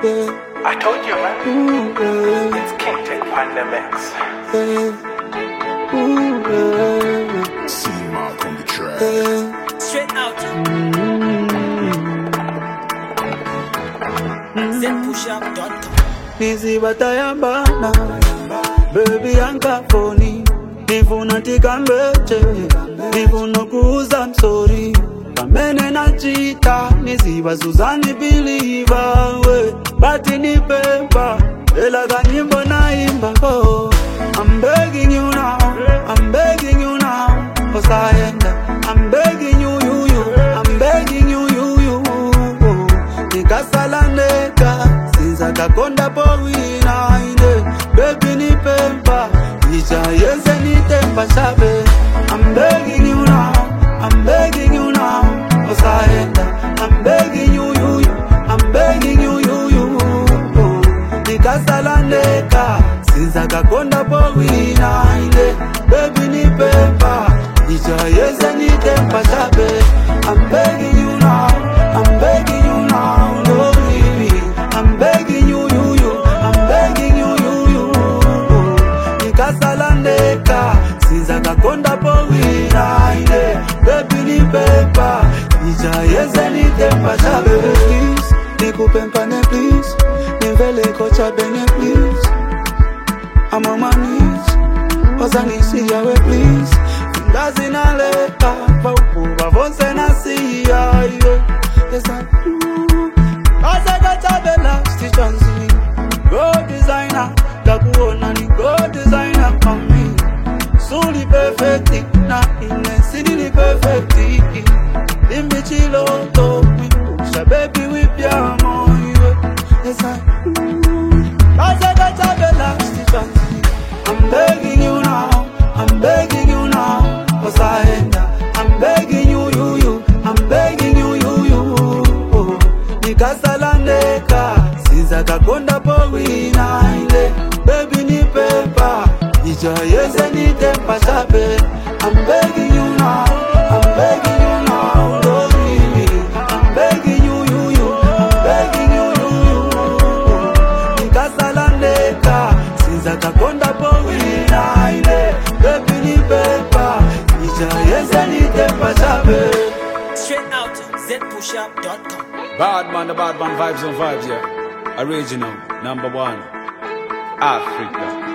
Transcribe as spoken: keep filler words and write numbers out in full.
yeah. I told you, man. Ooh, yeah. It's Kington Pandemics. Yeah. Ooh, yeah. See Mark on the track. Yeah. Straight out. Mm. zen push up dot com. Nizibatayambana baby yankafoni nifuna tikambeche nifuna kuuza msori kamene nachita niziba Suzanne biliva we bati nipepa ela kanyimbo naimba oh I'm begging you now I'm begging you now Osayenda I'm begging you you you I'm begging you you you nikasalandeka Kakonda powina ine baby ni pempa ija yense ni tempa shabe I'm begging you now I'm begging you now Osayenda I'm begging you you you I'm begging you you you nikasalandeka sinza kakonda powina ine baby ni pempa ija yense ni tempa shabe I'm begging you now I'm begging you now no baby I'm begging you, you, you, I'm begging you, you, you. Nikasalandeka, sinza kakonda powina ine baby ni pepa, ija yense ni tempa shabe please, nikupempane please, nimvele kocha benye please. I'm on my knees, oza nisi yawe please. Fingazi naleka, paupu bavonse nasi ya yes I do. Asa gacha last chance me. Go designer, kakuona ni go designer for me. Suli perfecti, na inensini ni perfecti. Imbi chiloto, we push baby with your moyo. Yes I do. Asa gacha last chance me. I'm begging you now, I'm begging you now. Osayenda, I'm begging you, you, you. I'm begging you, you, you. Nikasalandeka, sinza kakonda powina ine baby ni pepa, ija yense ni tempa shabe I'm begging you now, I'm begging you now, no baby I'm begging you, you, you, I'm begging you, you, you Nikasalandeka, sinza kakonda powina ine baby ni pepa, ija yense ni tempa shabe. Straight out. zen push up dot com. Bad man, the bad man vibes on vibes, yeah. Original, number one, Africa.